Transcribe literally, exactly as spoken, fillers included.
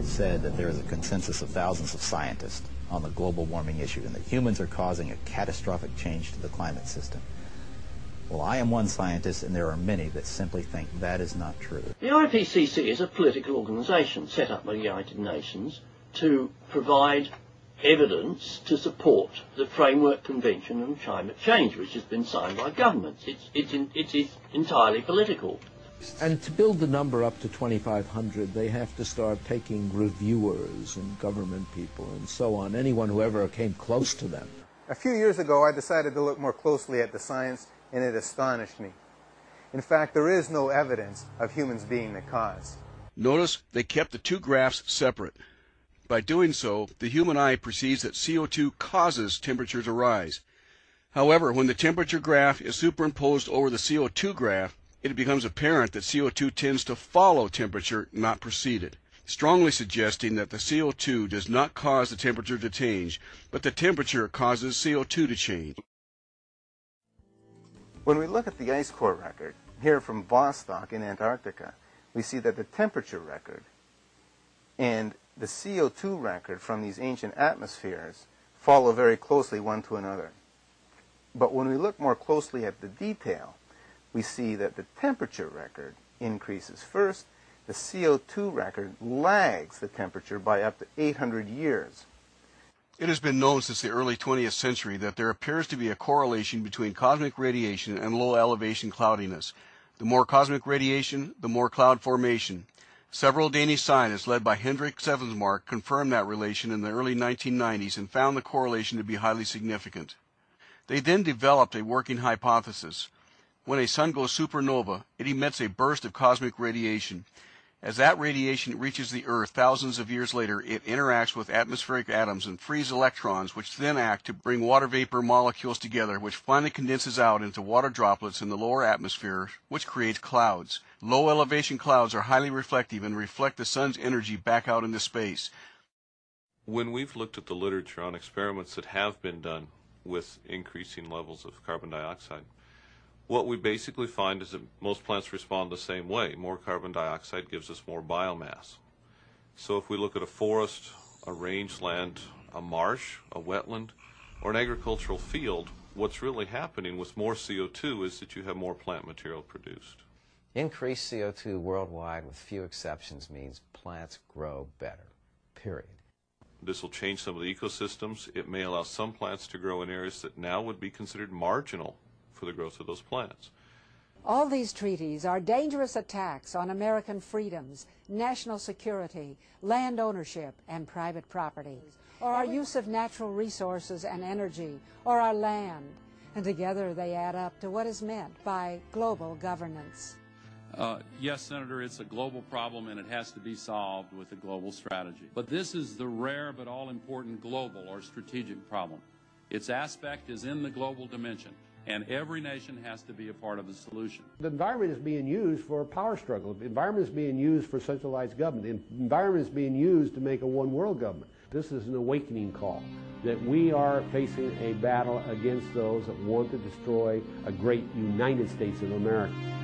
has said that there is a consensus of thousands of scientists on the global warming issue and that humans are causing a catastrophic change to the climate system. Well, I am one scientist, and there are many that simply think that is not true. The I P C C is a political organisation set up by the United Nations to provide evidence to support the Framework Convention on Climate Change, which has been signed by governments. It's, it's, in, it is entirely political. And to build the number up to twenty-five hundred, they have to start taking reviewers and government people and so on, anyone who ever came close to them. A few years ago, I decided to look more closely at the science, and it astonished me. In fact, there is no evidence of humans being the cause. Notice they kept the two graphs separate. By doing so, the human eye perceives that C O two causes temperature to rise. However, when the temperature graph is superimposed over the C O two graph, it becomes apparent that C O two tends to follow temperature, not precede it, strongly suggesting that the C O two does not cause the temperature to change, but the temperature causes C O two to change. When we look at the ice core record, here from Vostok in Antarctica, we see that the temperature record and the C O two record from these ancient atmospheres follow very closely one to another. But when we look more closely at the detail, we see that the temperature record increases first. The C O two record lags the temperature by up to eight hundred years. It has been known since the early twentieth century that there appears to be a correlation between cosmic radiation and low elevation cloudiness. The more cosmic radiation, the more cloud formation. Several Danish scientists led by Hendrik Sevensmark confirmed that relation in the early nineteen nineties and found the correlation to be highly significant. They then developed a working hypothesis. When a sun goes supernova, it emits a burst of cosmic radiation. As that radiation reaches the Earth thousands of years later, it interacts with atmospheric atoms and frees electrons, which then act to bring water vapor molecules together, which finally condenses out into water droplets in the lower atmosphere, which creates clouds. Low elevation clouds are highly reflective and reflect the sun's energy back out into space. When we've looked at the literature on experiments that have been done with increasing levels of carbon dioxide, what we basically find is that most plants respond the same way. More carbon dioxide gives us more biomass. So if we look at a forest, a rangeland, a marsh, a wetland, or an agricultural field, what's really happening with more C O two is that you have more plant material produced. Increased C O two worldwide, with few exceptions, means plants grow better, period. This will change some of the ecosystems. It may allow some plants to grow in areas that now would be considered marginal for the growth of those plants. All these treaties are dangerous attacks on American freedoms, national security, land ownership, and private property, or our use of natural resources and energy, or our land. And together they add up to what is meant by global governance. Uh, yes, Senator, it's a global problem and it has to be solved with a global strategy. But this is the rare but all-important global or strategic problem. Its aspect is in the global dimension, and every nation has to be a part of the solution. The environment is being used for a power struggle. The environment is being used for centralized government. The environment is being used to make a one-world government. This is an awakening call that we are facing a battle against those that want to destroy a great United States of America.